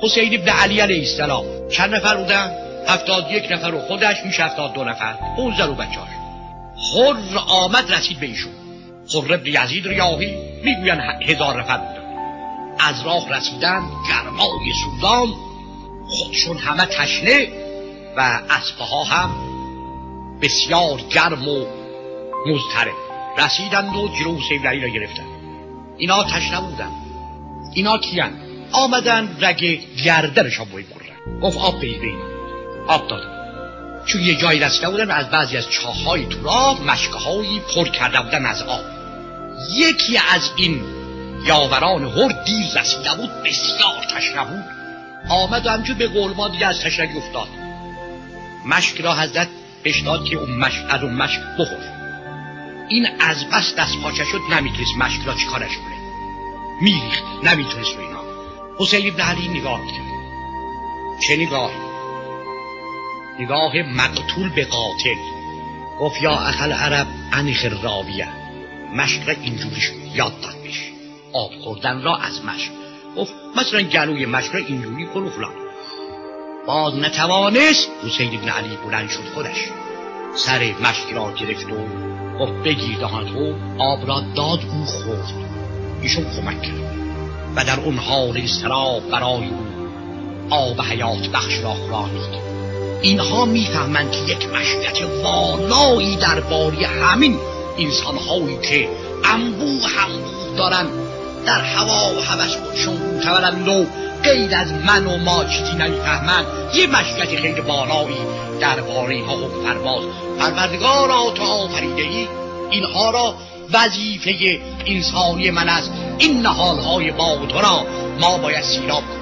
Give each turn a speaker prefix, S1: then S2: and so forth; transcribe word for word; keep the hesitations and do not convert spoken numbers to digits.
S1: حسین ابن علی علیه السلام چند نفر بودن؟ هفتاد یک نفر و خودش میشه هفتاد دو نفر، اون زن و بچه‌اش. خر آمد رسید به ایشون. خر ابن یزید ریاحی میگوین هزار نفر بودن. از راه رسیدن، گرمای سوزان، خودشون همه تشنه و اسبها هم بسیار گرم و مضطرب. رسیدند و جلو حسین ابن علی را گرفتن. اینا تشنه بودن. اینا کیان؟ آمدن رگ گردنشان باید برن. گفت آب بید اینا. آب دادن. چون یه جایی رسیده بودن و از بعضی از چاه‌های تو راه مشکه‌هایی پر کرده بودن از آب. یکی از این یاوران هر دیر رسیده بود، بسیار تشنه بود. آمد و همچون به قول ما دیگه از تشنگی افتاد. مشک را حضرت بهش داد که اون مشک از اون مشک بخور. این از بس دست پاچه شد، نمیتونست مشک را چیکارش کنه، میریخت، نمیتونست رو اینا. حسین ابن علی نگاه کرد. چه نگاهی؟ نگاه مقتول به قاتل. گفت یا اخل عرب انخ راویه، مشک را اینجوری یاد داد بهش، آب خوردن را از مشک. گفت مثلا گلوی مشک را اینجوری کن و فلان. باز نتوانست. حسین ابن علی بلند شد، خودش سر مشک را گرفت و گفت بگیر دهانتو. آب را داد، او خورد. ایشون کمک کرد و در اون حال اضطراب برای او آب حیات بخش را خورانید. اینها میفهمند که یک مشیت والایی درباره همین انسان‌هایی که انبوه انبوه دارن در هوا و هوس خودشون روتورند و غیر از من و ما چیزی نمیفهمند، یه مشیت خیلی بالایی درباره اینها حکم فرماست. پروردگارا تو آفریده ای اینها را، وظیفه انسانی من است این نهالهای با تو را ما باید سیراب کنیم.